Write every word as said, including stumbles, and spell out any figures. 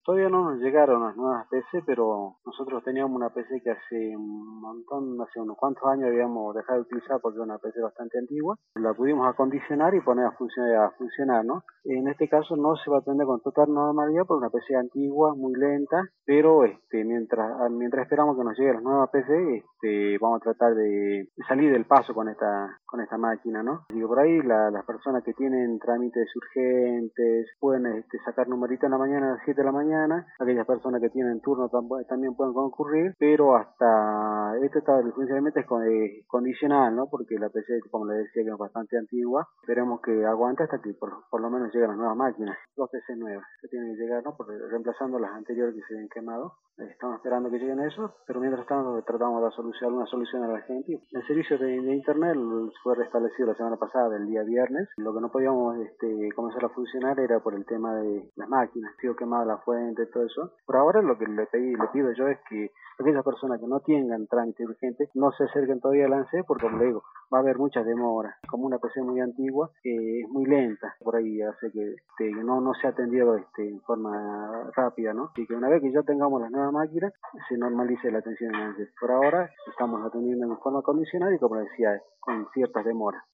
Todavía no nos llegaron las nuevas P C, pero nosotros teníamos una P C que hace un montón, hace unos cuantos años habíamos dejado de utilizar porque era una P C bastante antigua. La pudimos acondicionar y poner a funcionar, a funcionar, ¿no? En este caso no se va a atender con total normalidad por una P C antigua, muy lenta, pero este, mientras, mientras esperamos que nos llegue la nueva P C, este, vamos a tratar de salir del paso con esta, con esta máquina, ¿no? Digo, por ahí la, las personas que tienen trámites urgentes pueden este, sacar numerito en la mañana a las siete de la mañana, aquellas personas que tienen turno también pueden concurrir, pero hasta esto está, el funcionamiento es condicional, ¿no? Porque la P C, como les decía, que es bastante antigua, esperemos que aguante hasta que por, por lo menos lleguen las nuevas máquinas, dos P C nuevas que tienen que llegar, ¿no? Porque reemplazando las anteriores que se habían quemado. Estamos esperando que lleguen eso, pero mientras tanto tratamos de dar solución, una solución a la gente. El servicio de, de internet fue restablecido la semana pasada, el día viernes. Lo que no podíamos este, comenzar a funcionar era por el tema de las máquinas, sido quemada la fuente, todo eso. Por ahora lo que le, pedí, le pido yo es que aquellas personas que no tengan trámite urgente no se acerquen todavía al ANSES, porque como le digo, va a haber muchas demoras. Como una P C muy antigua, eh, es muy lenta, por ahí hace que este, no, no se ha atendido este, en forma rápida, ¿no? Así que una vez que ya tengamos las nuevas máquinas, se normalice la atención en ANSES. Por ahora estamos atendiendo en forma condicional y, como decía, con ciertas demoras.